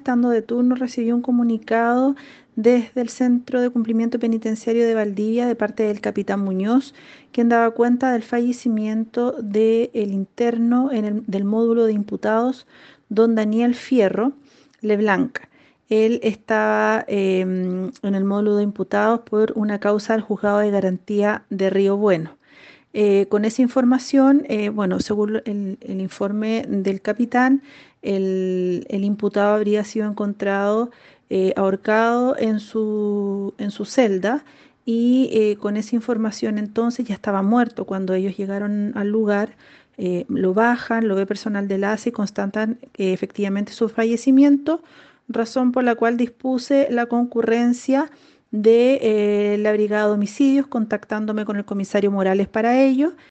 estando de turno, recibí un comunicado desde el Centro de Cumplimiento Penitenciario de Valdivia de parte del capitán Muñoz, quien daba cuenta del fallecimiento del interno del módulo de imputados, don Daniel Fierro Leblanc. Él estaba en el módulo de imputados por una causa del juzgado de garantía de Río Bueno. Con esa información, bueno, según el informe del capitán, el imputado habría sido encontrado ahorcado en su celda y con esa información entonces ya estaba muerto. Cuando ellos llegaron al lugar, lo bajan, lo ve personal del ASE y constatan efectivamente su fallecimiento, razón por la cual dispuse la concurrencia de la Brigada de Homicidios, contactándome con el comisario Morales para ello.